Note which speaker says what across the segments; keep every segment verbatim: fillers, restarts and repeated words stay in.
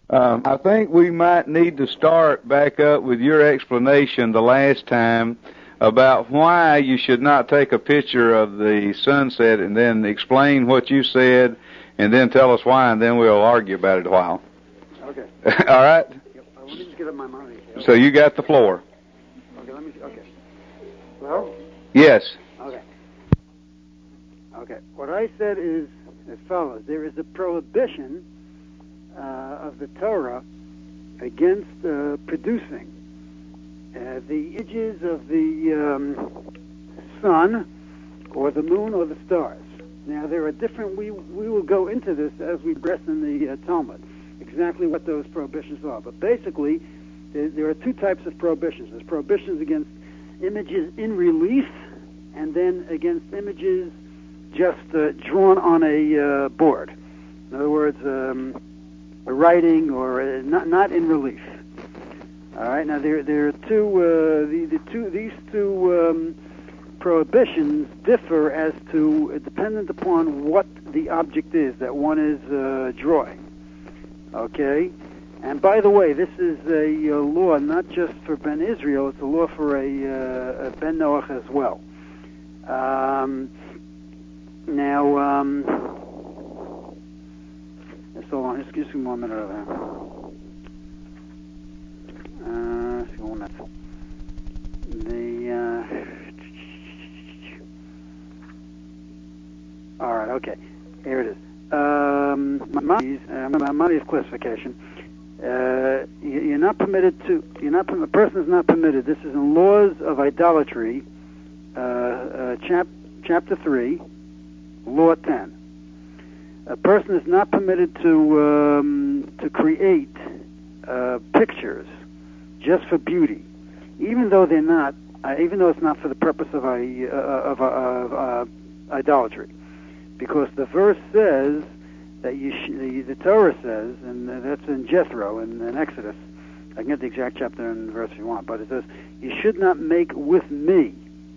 Speaker 1: Um, I think we might need to start back up with your explanation the last time about why you should not take a picture of the sunset, and then explain what you said, and then tell us why, and then we'll argue about it a while.
Speaker 2: Okay.
Speaker 1: All right?
Speaker 2: Yep. Uh, let me just get up my monitor.
Speaker 1: So you got the floor.
Speaker 2: Okay, let me see. Okay. Well?
Speaker 1: Yes.
Speaker 2: Okay. Okay. What I said is as follows. There is a prohibition uh, of the Torah against uh, producing uh, the images of the um, sun or the moon or the stars. Now, there are different, we we will go into this as we progress in the uh, Talmud, exactly what those prohibitions are. But basically, there, there are two types of prohibitions. There's prohibitions against images in relief, and then against images just uh, drawn on a uh, board. In other words, um, a writing or uh, not not in relief. All right. Now there there are two uh, the the two these two um, prohibitions differ as to uh, dependent upon what the object is that one is uh, drawing. Okay. And by the way, this is a, a law not just for Ben Israel; it's a law for a, uh, a Ben Noach as well. Um, now, um, just hold on, just give me one minute over there. Uh, let's see one minute. The uh, all right, okay, here it is. Um, Maimonides, uh, Maimonides classification. Uh, you're not permitted to. You're not. A person is not permitted. This is in Laws of Idolatry, uh, uh, chap, chapter three, Law ten. A person is not permitted to um, to create uh, pictures just for beauty, even though they're not. Uh, even though it's not for the purpose of a, uh, of, uh, of uh, idolatry, because the verse says that you sh- the, the Torah says, and that's in Jethro in, in Exodus. I can get the exact chapter and verse if you want, but it says, "You should not make with me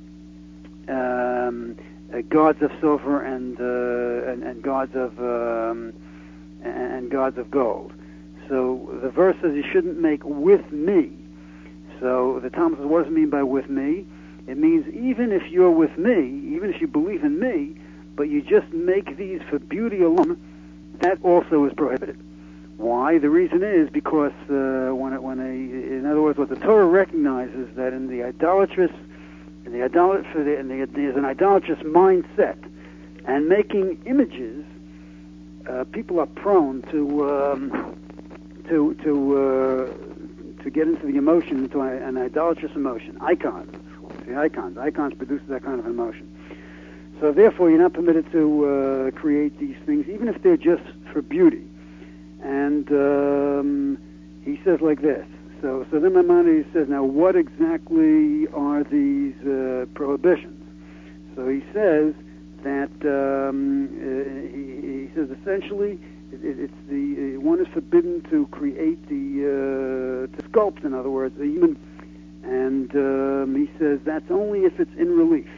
Speaker 2: um, uh, gods of silver and uh, and, and gods of um, and, and gods of gold." So the verse says you shouldn't make with me. So the Talmud says, what does it mean by with me? It means even if you're with me, even if you believe in me, but you just make these for beauty alone, that also is prohibited. Why? The reason is because uh, when it, when a, in other words, what the Torah recognizes that in the idolatrous, in the idolat, for the, in the, there's an idolatrous mindset, and making images, uh, people are prone to um, to to uh, to get into the emotion, into an idolatrous emotion. Icons, the icons, icons produce that kind of emotion. So therefore, you're not permitted to uh, create these things, even if they're just for beauty. And um, he says like this. So, so then Maimonides says, now what exactly are these uh, prohibitions? So he says that um, uh, he, he says essentially it, it's the uh, one is forbidden to create the uh, to sculpt, in other words, a human, and um, he says that's only if it's in relief.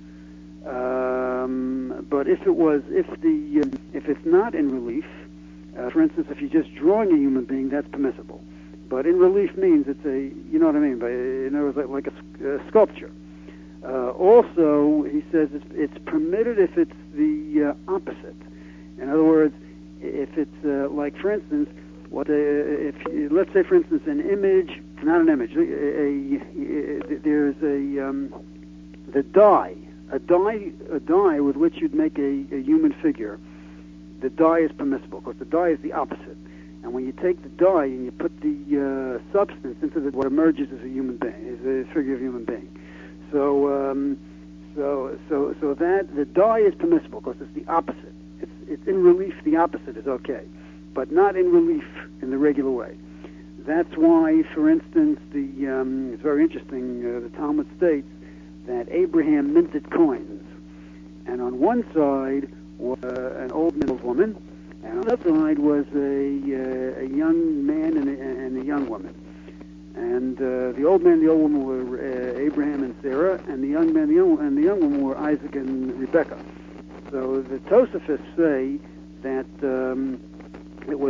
Speaker 2: Um, but if it was, if the, uh, if it's not in relief, uh, for instance, if you're just drawing a human being, that's permissible. But in relief means it's a, you know what I mean? By, in other words, like, like a, a sculpture. Uh, also, he says it's, it's permitted if it's the uh, opposite. In other words, if it's uh, like, for instance, what uh, if let's say, for instance, an image, not an image, a, a, a there's a um, the dye. A dye, a dye with which you'd make a, a human figure, the dye is permissible because the dye is the opposite. And when you take the dye and you put the uh, substance into the, what emerges as a human being, is a figure of a human being. So, um, so, so, so that the dye is permissible because it's the opposite. It's it's in relief. The opposite is okay, but not in relief in the regular way. That's why, for instance, the um, it's very interesting. Uh, the Talmud states that Abraham minted coins, and on one side was uh, an old middle woman, and on the other side was a, uh, a young man and a, and a young woman. And uh, the old man and the old woman were uh, Abraham and Sarah, and the young man and the young, and the young woman were Isaac and Rebekah. So the Tosafists say that um, it was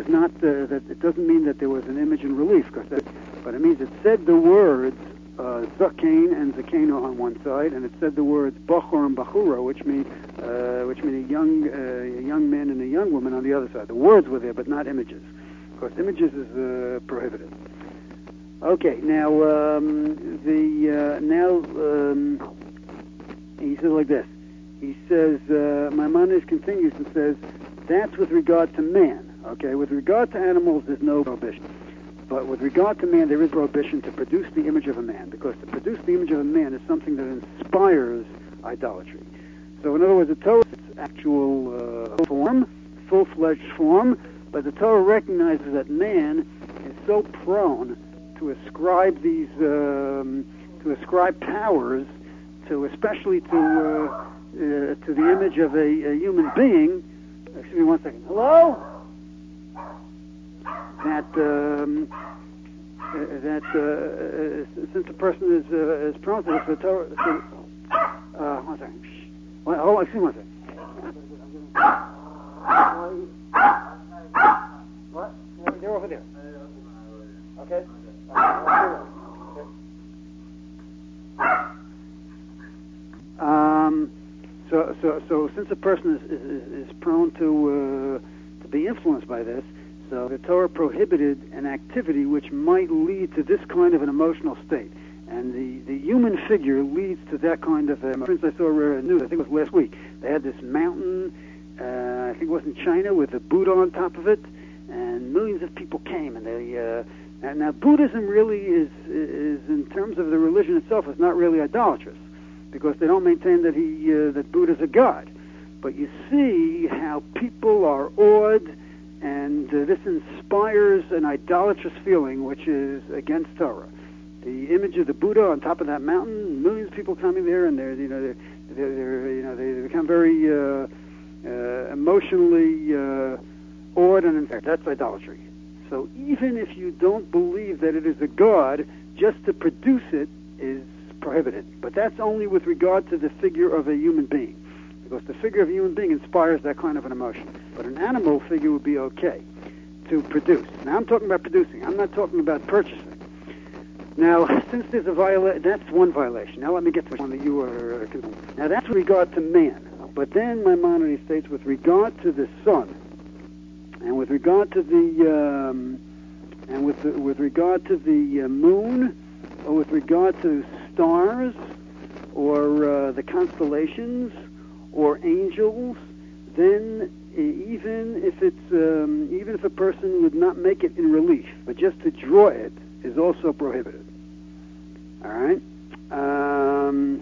Speaker 2: was not, uh, that it doesn't mean that there was an image in relief, cause that, but it means it said the words uh, Zakain and Zakena on one side, and it said the words Bachor and Bachura, which mean uh, which mean a young uh, a young man and a young woman on the other side. The words were there, but not images. Of course, images is uh, prohibited. Okay, now um, the uh, now um, he says like this. He says uh, Maimonides continues and says that's with regard to man. Okay, with regard to animals, there's no prohibition. But with regard to man, there is prohibition to produce the image of a man, because to produce the image of a man is something that inspires idolatry. So in other words, the Torah is its actual uh, form, full-fledged form, but the Torah recognizes that man is so prone to ascribe these, um, to ascribe powers, to especially to uh, uh, to the image of a, a human being. Excuse me one second. Hello? That um, uh, that uh, uh, since a person is uh, is prone to this, the Torah. Uh, one second. Shh. One, hold on. Excuse me one second. What? They're over there. Okay. Um. So so so since a person is is, is prone to uh, to be influenced by this. So the Torah prohibited an activity which might lead to this kind of an emotional state. And the, the human figure leads to that kind of emotion. For instance, I saw a news, I think it was last week. They had this mountain, uh, I think it was in China, with a Buddha on top of it, and millions of people came. And they, uh, and now Buddhism really is, is, in terms of the religion itself, is not really idolatrous, because they don't maintain that he, uh, that Buddha's a god. But you see how people are awed, and uh, this inspires an idolatrous feeling, which is against Torah. The image of the Buddha on top of that mountain, millions of people coming there, and they're, you know, they're, they're, they're you know, they become very uh, uh, emotionally uh, awed, and in fact, that's idolatry. So even if you don't believe that it is a god, just to produce it is prohibited. But that's only with regard to the figure of a human being, because the figure of a human being inspires that kind of an emotion. But an animal figure would be okay to produce. Now, I'm talking about producing. I'm not talking about purchasing. Now, since there's a violation, that's one violation. Now, let me get to one that you are uh, concerned. Now, that's with regard to man. But then Maimonides states with regard to the sun, and with regard to the, um, and with the, with regard to the uh, moon, or with regard to stars, or uh, the constellations, or angels, then even if it's um, even if a person would not make it in relief, but just to draw it is also prohibited. All right. Um,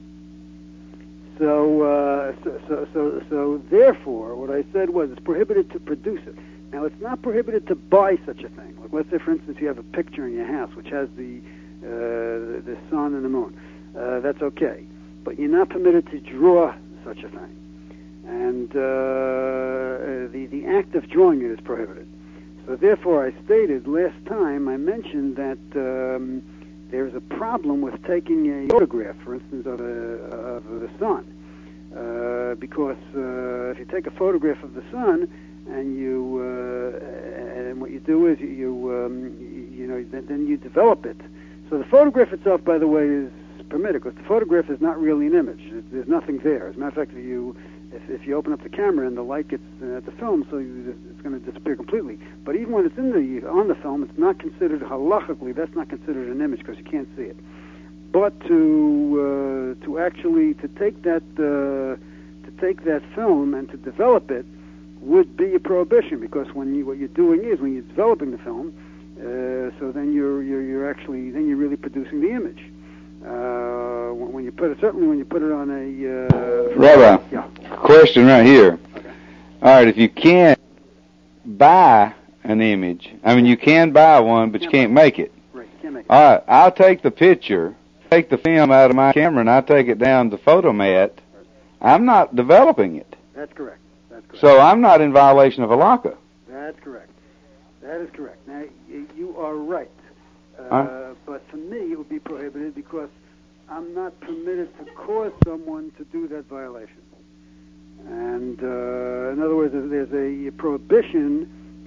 Speaker 2: so, uh, so so so so therefore, what I said was it's prohibited to produce it. Now, it's not prohibited to buy such a thing. Like, let's say, for instance, you have a picture in your house which has the uh, the, the sun and the moon. Uh, that's okay, but you're not permitted to draw such a thing. And uh, the the act of drawing it is prohibited. So therefore, I stated last time, I mentioned that um, there's a problem with taking a photograph, for instance, of, a, of the sun, uh, because uh, if you take a photograph of the sun and you uh, and what you do is you, you um, you know then, then you develop it. So the photograph itself, by the way, is permitted, because the photograph is not really an image. There's nothing there. As a matter of fact, if you If, if you open up the camera and the light gets uh, at the film, so you, it's going to disappear completely. But even when it's in the on the film, it's not considered halachically. That's not considered an image because you can't see it. But to uh, to actually to take that uh, to take that film and to develop it would be a prohibition, because when you what you're doing is when you're developing the film, uh, so then you're, you're you're actually then you're really producing the image. Uh, when you put it, certainly when you put it on a uh,
Speaker 1: Rabbi,
Speaker 2: yeah.
Speaker 1: Question right here.
Speaker 2: Okay.
Speaker 1: All right, if you can't buy an image, I mean you can buy one, but you can't make it.
Speaker 2: Right, you can't make it.
Speaker 1: All right, I'll take the picture, take the film out of my camera, and I'll take it down to Photomat. I'm not developing it.
Speaker 2: That's correct. That's correct.
Speaker 1: So I'm not in violation of halakha.
Speaker 2: That's correct. That is correct. Now, y- you are right. Uh,
Speaker 1: Huh?
Speaker 2: But for me, it would be prohibited because I'm not permitted to cause someone to do that violation. And uh, in other words, there's a prohibition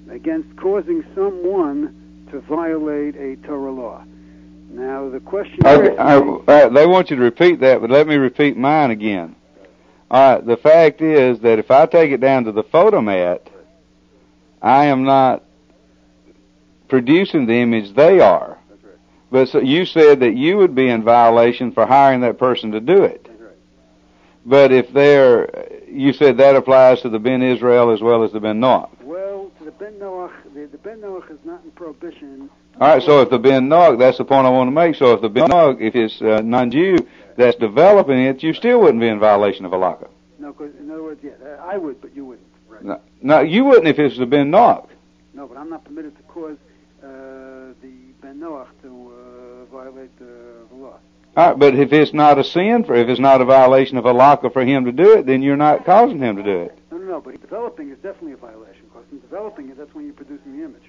Speaker 2: against causing someone to violate a Torah law. Now, the question
Speaker 1: Okay,
Speaker 2: is...
Speaker 1: I, uh, they want you to repeat that, but let me repeat mine again. All right, the fact is that if I take it down to the photomat, I am not producing the image, they are.
Speaker 2: That's right.
Speaker 1: But so you said that you would be in violation for hiring that person to do it.
Speaker 2: That's right.
Speaker 1: But if they're, you said that applies to the Ben Israel as well as the Ben Noach.
Speaker 2: Well, to the Ben Noach, the, the Ben Noach is not in prohibition.
Speaker 1: All right, so if the Ben Noach, that's the point I want to make. So if the Ben Noach, if it's uh, non-Jew that's developing it, you still wouldn't be in violation of halakha.
Speaker 2: No, because in other words, yeah, I would, but you wouldn't. Right.
Speaker 1: No, no, you wouldn't if it's the Ben Noach.
Speaker 2: No, but I'm not permitted to cause uh, the Ben Noach to uh, violate the, the law.
Speaker 1: All right, but if it's not a sin, for if it's not a violation of halakha for him to do it, then you're not causing him to do it.
Speaker 2: No, no, no, but developing is definitely a violation, because in developing it, that's when you're producing the image.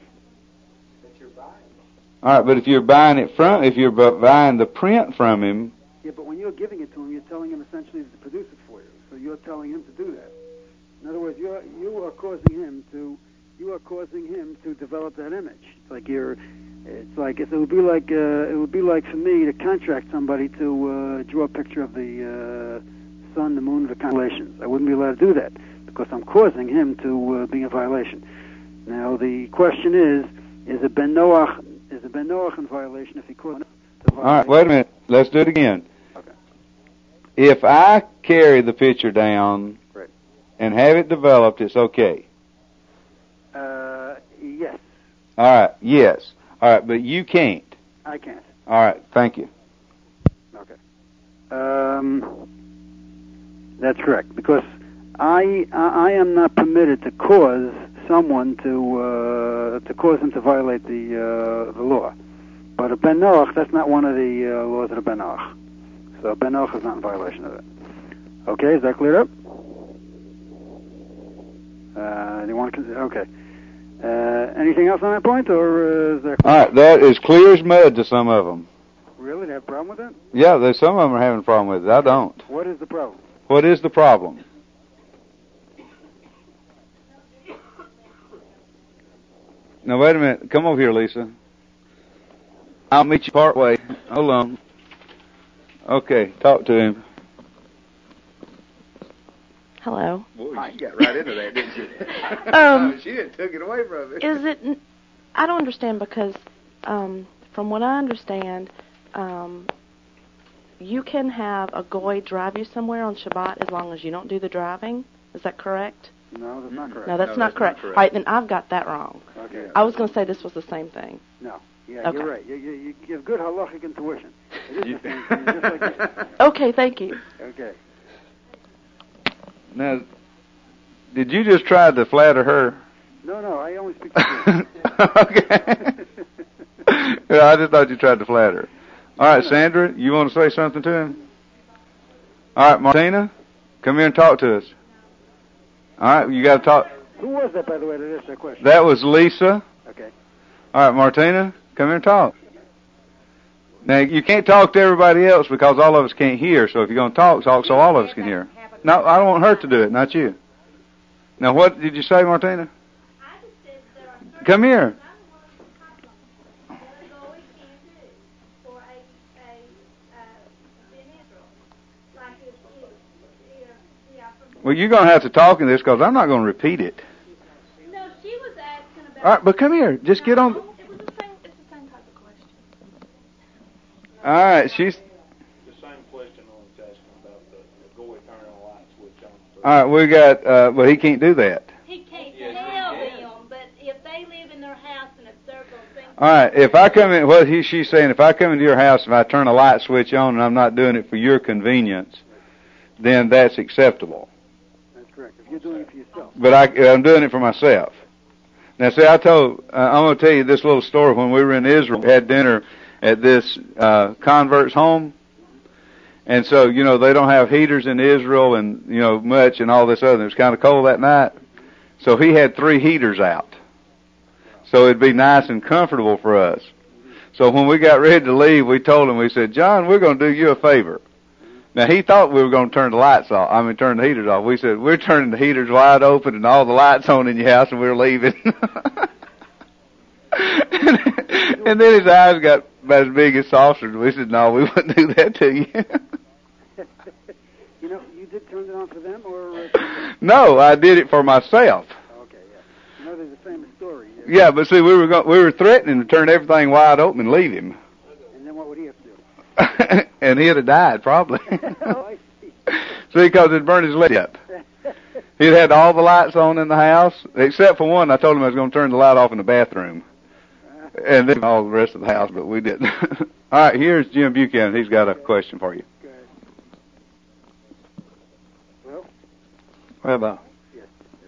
Speaker 2: That you're buying.
Speaker 1: All right, but if you're buying it from, if you're bu- buying the print from him.
Speaker 2: Yeah, but when you're giving it to him, you're telling him essentially to produce it for you. So you're telling him to do that. In other words, you're you are causing him to you are causing him to develop that image. It's like you're. It's like it would be like uh, it would be like for me to contract somebody to uh, draw a picture of the uh, sun, the moon, the constellations. I wouldn't be allowed to do that because I'm causing him to uh, be in violation. Now the question is: Is a Ben Noach is a Ben Noach in violation if he caused the violation?
Speaker 1: All right, wait a minute. Let's do it again.
Speaker 2: Okay.
Speaker 1: If I carry the picture down
Speaker 2: Right.
Speaker 1: and have it developed, it's okay.
Speaker 2: Uh, yes,
Speaker 1: All right. Yes. All right, but you can't.
Speaker 2: I can't.
Speaker 1: All right. Thank you.
Speaker 2: Okay. Um, that's correct because I, I I am not permitted to cause someone to uh, to cause him to violate the uh, the law. But a Ben Noach, that's not one of the uh, laws of the Ben Noach. So Ben Noach is not in violation of it. Okay, is that cleared up? Uh, do you want to? Okay. Uh, anything else on that point, or uh, is that?
Speaker 1: All right. That is clear as mud to some of them.
Speaker 2: Really, they have a problem with that?
Speaker 1: Yeah, there's some of them are having a problem with it. I don't.
Speaker 2: What is the problem?
Speaker 1: What is the problem? Now, wait a minute. Come over here, Lisa. I'll meet you part way. Hold on. Okay, talk to him.
Speaker 3: Hello.
Speaker 1: Boy, you got right into that, didn't you?
Speaker 3: Um,
Speaker 1: she didn't took it away from it.
Speaker 3: Is it? I don't understand because, um, from what I understand, um, you can have a goy drive you somewhere on Shabbat as long as you don't do the driving. Is that correct?
Speaker 2: No, that's not correct.
Speaker 3: No, that's,
Speaker 1: No,
Speaker 3: not,
Speaker 1: that's
Speaker 3: correct.
Speaker 1: not correct.
Speaker 3: All right, then I've got that wrong.
Speaker 2: Okay.
Speaker 3: I was going to say this was the same thing.
Speaker 2: No. Yeah,
Speaker 3: Okay.
Speaker 2: you're right. You, you, you give good halachic intuition. It is the same thing, just like this.
Speaker 3: Okay, thank you.
Speaker 2: Okay.
Speaker 1: Now, did you just try to flatter her?
Speaker 2: No, no, I only speak to
Speaker 1: Okay. Yeah, I just thought you tried to flatter her. All right, Sandra, you want to say something to him? All right, Martina, come here and talk to us. All right, you got to talk.
Speaker 2: Who was that, by the way, that asked that question?
Speaker 1: That was Lisa.
Speaker 2: Okay.
Speaker 1: All right, Martina, come here and talk. Now, you can't talk to everybody else because all of us can't hear, so if you're going to talk, talk so all of us can hear. No, I don't want her to do it, not you. Now, what did you say, Martina? Come here. Well, you're going to have to talk in this because I'm not going to repeat it.
Speaker 4: No, she was asking about...
Speaker 1: All right, but come here. Just get on.
Speaker 4: It was the same, it's the same type of question.
Speaker 1: All right, she's...
Speaker 5: The same question I was asking about the, the goy turning the light switch on.
Speaker 1: All right, we got, uh, but he can't do that.
Speaker 4: He can't tell them, but if they live in their house and if they're going to think...
Speaker 1: All right, if I come in, what he, she's saying, if I come into your house and I turn a light switch on and I'm not doing it for your convenience, then that's acceptable.
Speaker 2: That's correct. If you're doing it for yourself.
Speaker 1: But I, I'm doing it for myself. Now, see, I told, uh, I'm going to tell you this little story. When we were in Israel, we had dinner at this uh, convert's home. And so, you know, they don't have heaters in Israel and, you know, much and all this other. It was kind of cold that night. So he had three heaters out. So it'd be nice and comfortable for us. So when we got ready to leave, we told him, we said, John, we're going to do you a favor. Now, he thought we were going to turn the lights off. I mean, turn the heaters off. We said, we're turning the heaters wide open and all the lights on in your house, and we're leaving. And then his eyes got about as big as saucers. We said, no, we wouldn't do that to you.
Speaker 2: You know, you did turn it on for them, or? Uh,
Speaker 1: no, I did it for myself.
Speaker 2: Okay, yeah. You know, there's a famous story. Uh,
Speaker 1: Yeah, but see, we were go- we were threatening to turn everything wide open and leave him.
Speaker 2: And then what would he have to do?
Speaker 1: And he'd have died, probably.
Speaker 2: Oh, I see.
Speaker 1: See, because it'd burned his leg up. He'd had all the lights on in the house, except for one. I told him I was going to turn the light off in the bathroom. And then all the rest of the house, but we didn't. All right, here's Jim Buchanan. He's got a question for you.
Speaker 2: Good. Well?
Speaker 6: Right about.
Speaker 2: Yes.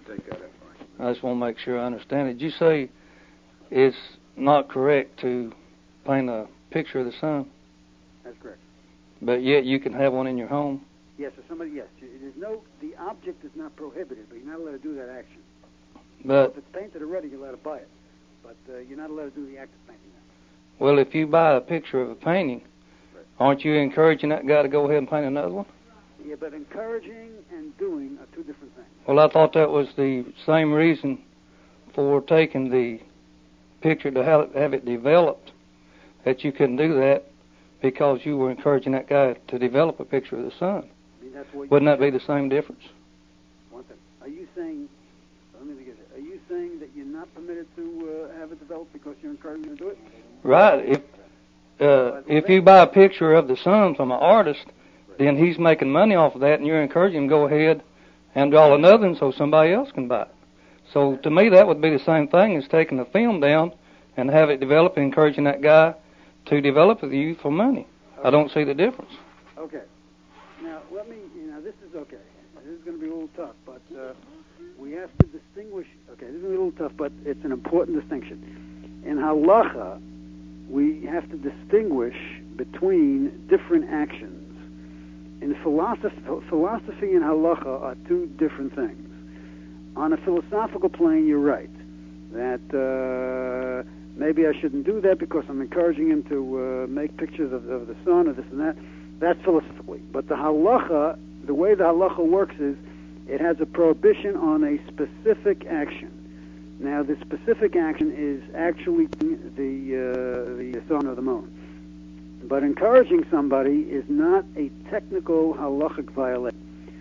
Speaker 6: I just want to make sure I understand it. Did you say it's not correct to paint a picture of the sun,
Speaker 2: That's correct.
Speaker 6: but yet you can have one in your home?
Speaker 2: Yes, or somebody, yes. There's no, the object is not prohibited, but you're not allowed to do that action.
Speaker 6: But
Speaker 2: If it's painted already, you're allowed to buy it. But uh, you're not allowed to do the act of painting that.
Speaker 6: well, if you buy a picture of a painting, aren't you encouraging that guy to go ahead and paint another one?
Speaker 2: Yeah, but encouraging and doing are two different things.
Speaker 6: Well, I thought that was the same reason for taking the picture to have it, have it developed, that you couldn't do that because you were encouraging that guy to develop a picture of the sun.
Speaker 2: I mean, that's what you
Speaker 6: Wouldn't that be the same difference?
Speaker 2: One thing. Are you saying, let me get it. Are you saying that you're not permitted to uh, have it developed because you're encouraging him to do it?
Speaker 6: Right. If uh, if you buy a picture of the sun from an artist, then he's making money off of that, and you're encouraging him to go ahead and draw another one so somebody else can buy it. So to me, that would be the same thing as taking the film down and have it develop, and encouraging that guy to develop with you for money.
Speaker 2: Okay.
Speaker 6: I don't see the difference.
Speaker 2: Okay. Now, let me, you know, this is okay. This is going to be a little tough, but uh, we have to distinguish. Okay, this is going to be a little tough, but it's an important distinction. In halacha, we have to distinguish between different actions. In philosophy, philosophy and halacha are two different things. On a philosophical plane, you're right, that uh, maybe I shouldn't do that because I'm encouraging him to uh, make pictures of, of the sun or this and that. That's philosophically. But the halacha, the way the halacha works is it has a prohibition on a specific action. Now, the specific action is actually the uh, the sun or the moon. But encouraging somebody is not a technical halachic violation.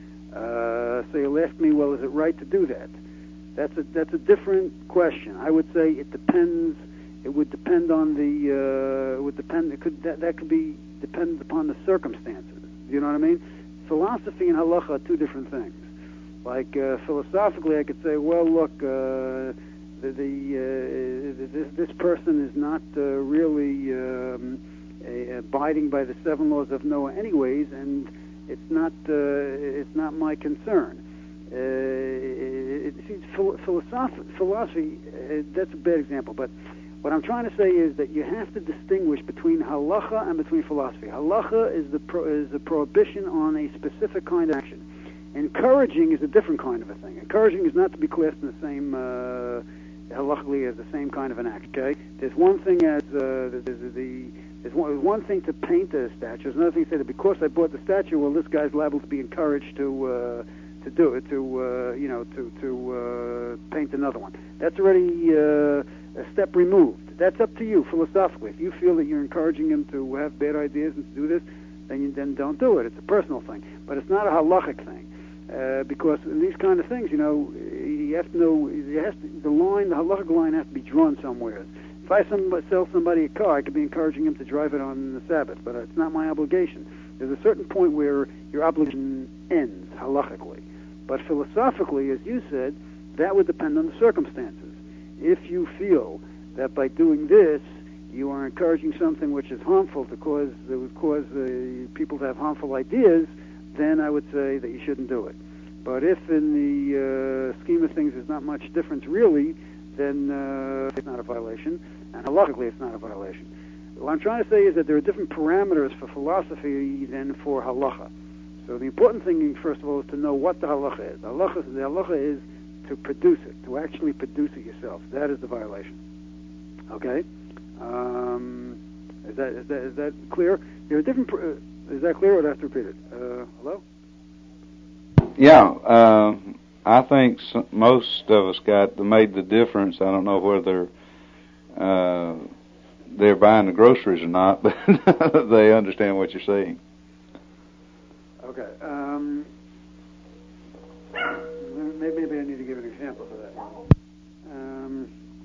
Speaker 2: Uh, so you'll ask me, well, is it right to do that? That's a that's a different question. I would say it depends. It would depend on the. Uh, it would depend. It could that, that could be dependent upon the circumstances. You know what I mean? Philosophy and halacha are two different things. Like uh, philosophically, I could say, well, look, uh, the, the uh, this this person is not uh, really um, a, abiding by the seven laws of Noah, anyways, and it's not uh, it's not my concern. Uh, it, it, see, philosophy, philosophy uh, that's a bad example, but what I'm trying to say is that you have to distinguish between halacha and between philosophy. Halacha is the pro, is the prohibition on a specific kind of action. Encouraging is a different kind of a thing. Encouraging is not to be classed in the same uh, halachically as the same kind of an act. Okay, there's one thing as uh, there's the there's one, there's one thing to paint a statue. There's another thing to say that because I bought the statue, well, this guy's liable to be encouraged to uh, to do it, to uh, you know, to to uh, paint another one. That's already uh, a step removed. That's up to you philosophically. If you feel that you're encouraging him to have bad ideas and to do this, then you, then don't do it. It's a personal thing, but it's not a halachic thing. Uh, because in these kind of things, you know, you have to know, you have to, the line, the halachic line has to be drawn somewhere. If I some, sell somebody a car, I could be encouraging him to drive it on the Sabbath, but it's not my obligation. There's a certain point where your obligation ends, halachically. But philosophically, as you said, that would depend on the circumstances. If you feel that by doing this, you are encouraging something which is harmful to cause, that would cause uh, people to have harmful ideas, then I would say that you shouldn't do it. But if in the uh, scheme of things there's not much difference really, then uh, it's not a violation, and halachically it's not a violation. What I'm trying to say is that there are different parameters for philosophy than for halacha. So the important thing, first of all, is to know what the halacha is. The halacha, the halacha is to produce it, to actually produce it yourself. That is the violation. Okay? Um, is that is that is that clear? There are different. Uh, Is that clear, or do I have to repeat it? Uh, hello?
Speaker 1: Yeah, uh, I think some, most of us got made the difference. I don't know whether uh, they're buying the groceries or not, but they understand what you're saying.
Speaker 2: Okay. Um, maybe, maybe I need to give an example for that. Um,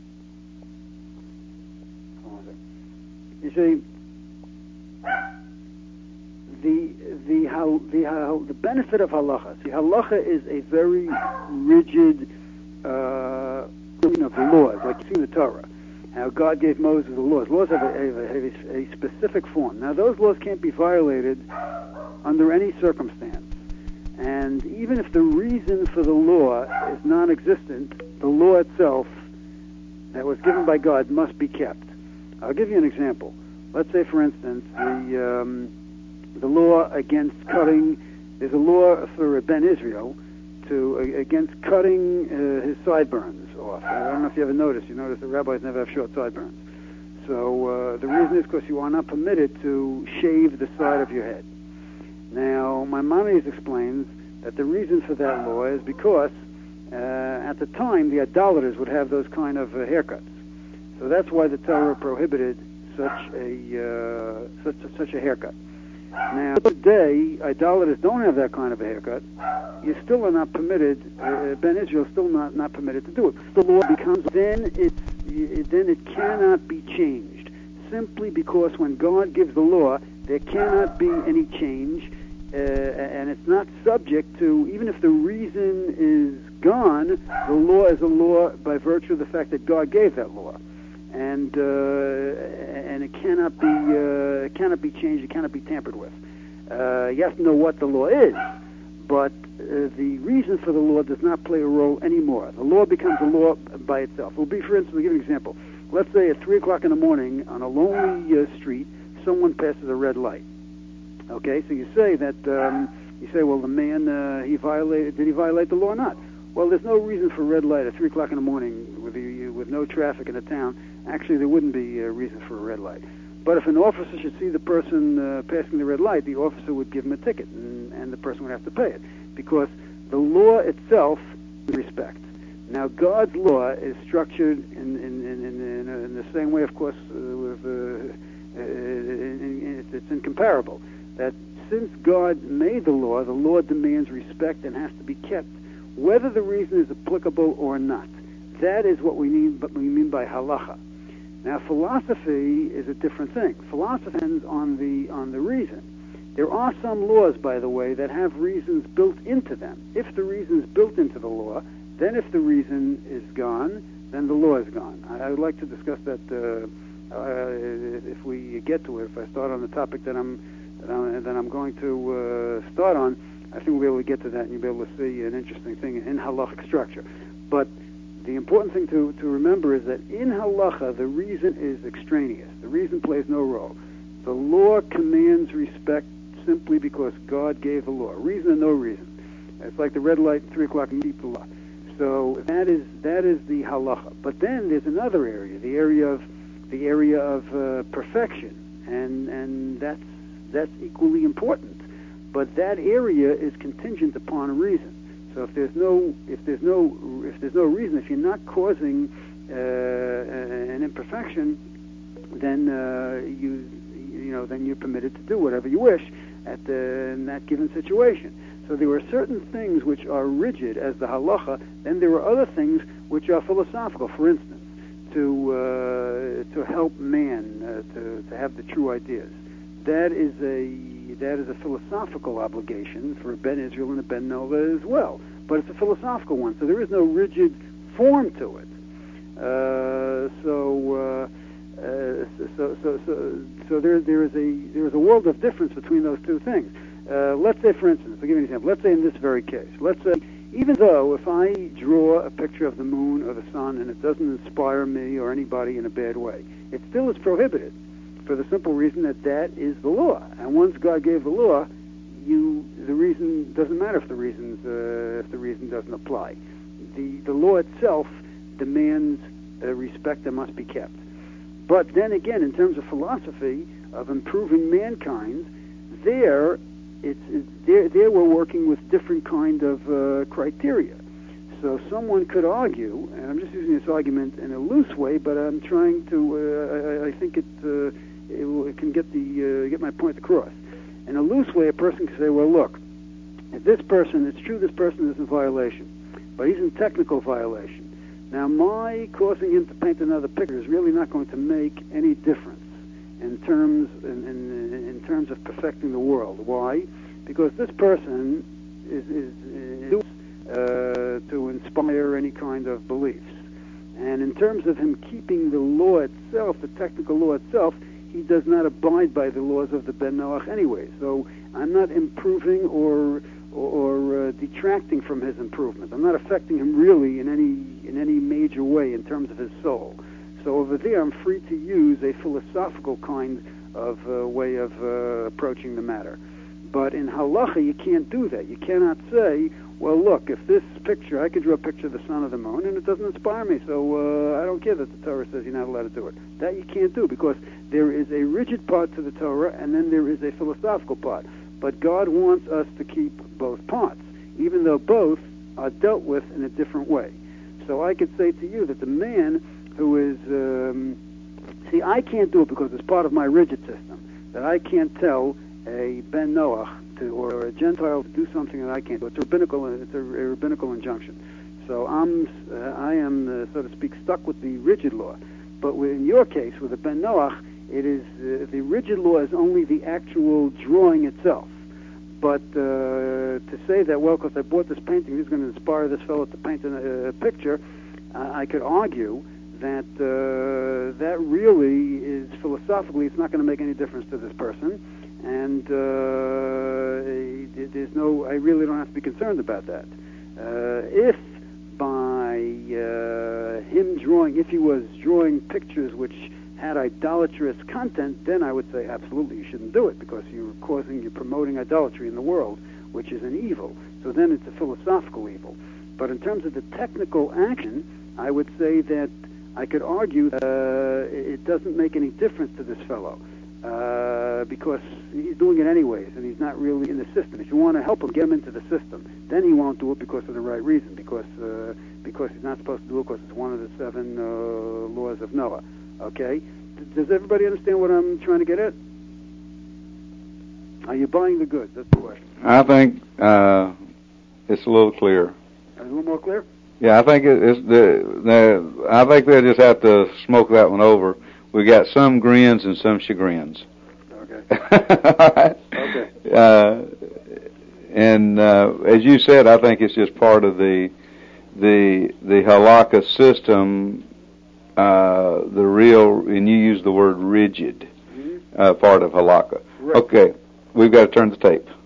Speaker 2: hold on a second. You see, the the how the how the benefit of halacha. See, halacha is a very rigid, uh, you know, the laws, like you see in the Torah. How God gave Moses the laws. Laws have a, have a, have a, a specific form. Now, those laws can't be violated under any circumstance. And even if the reason for the law is non-existent, the law itself that was given by God must be kept. I'll give you an example. Let's say, for instance, the um, the law against cutting. There's a law for Ben Israel to uh, against cutting uh, his sideburns off. I don't know if you ever noticed. You notice the rabbis never have short sideburns. So uh, the reason is because you are not permitted to shave the side of your head. Now, Maimonides explains that the reason for that law is because uh, at the time the idolaters would have those kind of uh, haircuts. So that's why the Torah prohibited such a uh, such a, such a haircut. Now, today, idolaters don't have that kind of a haircut. You still are not permitted. Uh, Ben Israel is still not, not permitted to do it. The law becomes then it's then it cannot be changed simply because when God gives the law, there cannot be any change, uh, and it's not subject to, even if the reason is gone, the law is a law by virtue of the fact that God gave that law. And uh, and it cannot be uh, it cannot be changed. It cannot be tampered with. Uh, you have to know what the law is, but uh, the reason for the law does not play a role anymore. The law becomes a law by itself. It will be, for instance, I'll give you an example. Let's say at three o'clock in the morning on a lonely uh, street, someone passes a red light. Okay, so you say that um, you say, well, the man uh, he violated. Did he violate the law or not? Well, there's no reason for a red light at three o'clock in the morning with the, with no traffic in the town. Actually, there wouldn't be a reason for a red light. But if an officer should see the person uh, passing the red light, the officer would give him a ticket, and, and the person would have to pay it, because the law itself respect. Now, God's law is structured in in, in, in, in, in the same way, of course, uh, with, uh, uh, in, in, it's incomparable. That since God made the law, the law demands respect and has to be kept, whether the reason is applicable or not. That is what we mean, what we mean by halacha. Now, philosophy is a different thing. Philosophy depends on the on the reason. There are some laws, by the way, that have reasons built into them. If the reason is built into the law, then if the reason is gone, then the law is gone. I, I would like to discuss that uh, uh, if we get to it. If I start on the topic that I'm that I'm, that I'm going to uh, start on, I think we'll be able to get to that, and you'll be able to see an interesting thing in halachic structure. But the important thing to, to remember is that in halacha, the reason is extraneous. The reason plays no role. The law commands respect simply because God gave the law. Reason or no reason. It's like the red light at three o'clock and keep the law. So that is that is the halacha. But then there's another area, the area of the area of uh, perfection, and and that's that's equally important. But that area is contingent upon a reason. So if there's no, if there's no, if there's no reason, if you're not causing uh, an imperfection, then uh, you, you know, then you're permitted to do whatever you wish at the, in that given situation. So there are certain things which are rigid as the halacha. Then there are other things which are philosophical. For instance, to uh, to help man uh, to to have the true ideas. That is a that is a philosophical obligation for Ben Israel and a Ben Noah as well, but it's a philosophical one, so there is no rigid form to it. Uh, so, uh, uh, so, so, so, so there, there is a there is a world of difference between those two things. Uh, let's say, for instance, I'll give you an example. Let's say in this very case, let's say, even though if I draw a picture of the moon or the sun and it doesn't inspire me or anybody in a bad way, it still is prohibited, for the simple reason that that is the law. And once God gave the law, you the reason doesn't matter if the reasons uh, if the reason doesn't apply. The the law itself demands uh, respect that must be kept. But then again, in terms of philosophy of improving mankind, there, it's, it's there, there we're working with different kind of uh, criteria. So someone could argue, and I'm just using this argument in a loose way, but I'm trying to, uh, I, I think it, uh, it, will, it can get the uh, get my point across. In a loose way, a person can say, well, look, if this person, it's true this person is in violation, but he's in technical violation. Now, my causing him to paint another picture is really not going to make any difference in terms in, in, in terms of perfecting the world. Why? Because this person is, is, is uh, to inspire any kind of beliefs. And in terms of him keeping the law itself, the technical law itself, he does not abide by the laws of the Ben Noach anyway. So I'm not improving or or, or uh, detracting from his improvement. I'm not affecting him really in any in any major way in terms of his soul. So over there, I'm free to use a philosophical kind of uh, way of uh, approaching the matter. But in halacha, you can't do that. You cannot say, well, look, if this picture, I could draw a picture of the sun or the moon, and it doesn't inspire me, so uh, I don't care that the Torah says you're not allowed to do it. That you can't do, because there is a rigid part to the Torah, and then there is a philosophical part. But God wants us to keep both parts, even though both are dealt with in a different way. So I could say to you that the man who is, um, see, I can't do it because it's part of my rigid system, that I can't tell a Ben Noach to, or a Gentile to do something that I can't do. It's a rabbinical, it's a, a rabbinical injunction. So I'm, uh, I am, uh, so to speak, stuck with the rigid law. But in your case, with a Ben Noach, it is uh, the rigid law is only the actual drawing itself. But uh, to say that, well, because I bought this painting, who's going to inspire this fellow to paint a, a picture, uh, I could argue that uh, that really is philosophically, it's not going to make any difference to this person, and uh, there's no, I really don't have to be concerned about that. Uh, if by uh, him drawing, if he was drawing pictures which had idolatrous content, then I would say absolutely you shouldn't do it, because you're causing, you're promoting idolatry in the world, which is an evil. So then it's a philosophical evil. But in terms of the technical action, I would say that I could argue that uh, it doesn't make any difference to this fellow, uh, because he's doing it anyways, and he's not really in the system. If you want to help him, get him into the system. Then he won't do it because of the right reason, because uh, because he's not supposed to do it because it's one of the seven uh, laws of Noah. Okay? Does everybody understand what I'm trying to get at? Are you buying the goods? That's the question.
Speaker 1: I think uh, it's a little clear.
Speaker 2: A little more clear?
Speaker 1: Yeah, I think it, it's the, the. I think they just have to smoke that one over. We got some grins and some chagrins.
Speaker 2: Okay.
Speaker 1: All right.
Speaker 2: Okay.
Speaker 1: Uh, and uh, as you said, I think it's just part of the the the halakha system. Uh, the real, and you use the word rigid, mm-hmm. uh, part of halakha. Right. Okay, we've got to turn the tape.